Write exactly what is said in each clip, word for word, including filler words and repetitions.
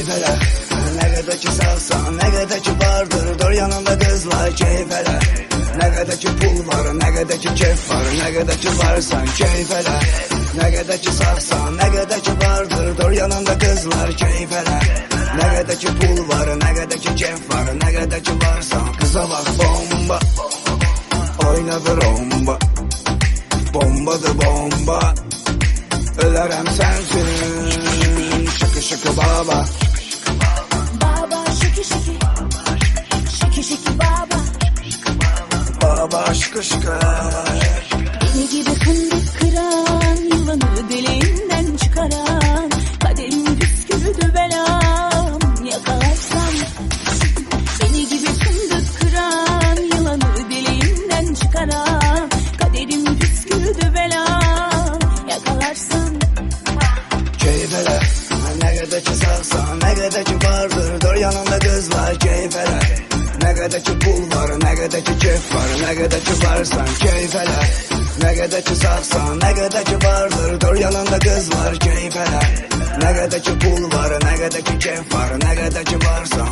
Keyfele, ne kadar ki sağsan, ne kadar ki vardır, dur yanında kızlar. Keyfele, ne kadar ki pul var, ne kadar ki keyif var, ne kadar ki varsan. Keyfele, ne kadar ki sağsan, ne kadar ki vardır, dur yanında kızlar. Keyfele, ne kadar ki pul var, ne kadar ki keyif var, ne kadar ki varsan. Kıza bak bomba, oynadı romba, bombadı bomba, ölerem sensin. Şıkı şıkı baba, baba şıkı şıkı, şıkı şıkı baba, baba şıkı şıkı. Beni gibi fındık kıran, yılanı deliğinden çıkaran, kaderin püskürdü belam yakalarsam. Beni gibi fındık kıran, yılanı deliğinden çıkaran, kaderin püskürdü belam yakalarsam. Keyfele, ne kadar ki sağsan, ne kadar ki vardır, dur yanında kızlar. Keyfele, ne kadar ki pul var, ne kadar ki keyif var, ne kadar ki varsan. Keyfele, ne kadar ki sağsan, ne kadar ki vardır, dur yanında kızlar. Keyfele, ne kadar ki pul var, ne kadar ki keyif var, ne kadar ki varsan.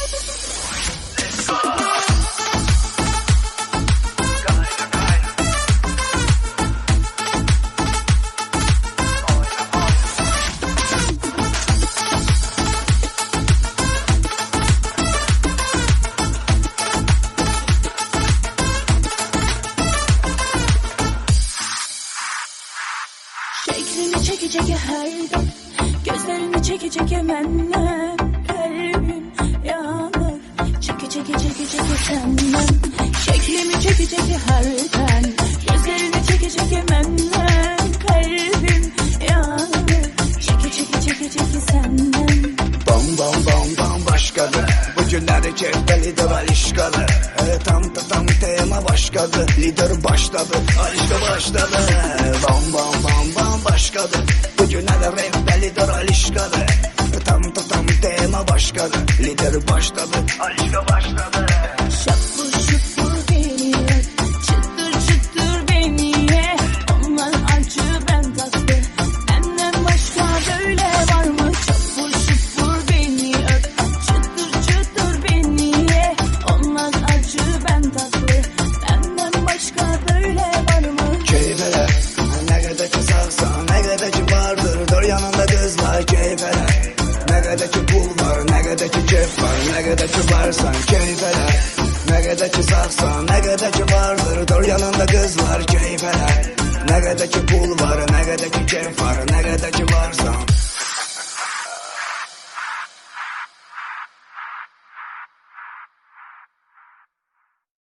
Şeklini çeke çeke her dem, gözlerini çeke çeke menden, kalbim yanır. Çeke çeke çeke çeke senden, şeklimi çeke çeke her dem, gözlerini çeke çeke menden, kalbim yanır. Çeke çeke çeke çeke senden. Bam bam bam bam başkadır, bu günleri keyfelidir alişkadır. E, tam da tam tema başkadır, lider başladı, alişka başladı. Bam bam bam bam başkadır, bu günleri keyfelidir alişkadır. E, tam da tam tema başkadır, lider başladı, alişka başladı. Şapur şupur beni öp, çıtır çıtır beni ye. Onlar acı ben tatlı, benden başka böyle var mı? Şapur şupur beni öp, çıtır çıtır beni ye. Onlar acı ben tatlı, benden başka böyle var mı? Keyfele, ne kadar ki sağsan, ne kadar ki vardır, dur yanında kızlar. Keyfele, ne kadar ki pul var, ne kadar ki keyif var, ne kadar ki varsan. Keyfele, ne kadar ki sağsan, ne kadar ki vardır, dur yanında kızlar. Keyfele, ne kadar ki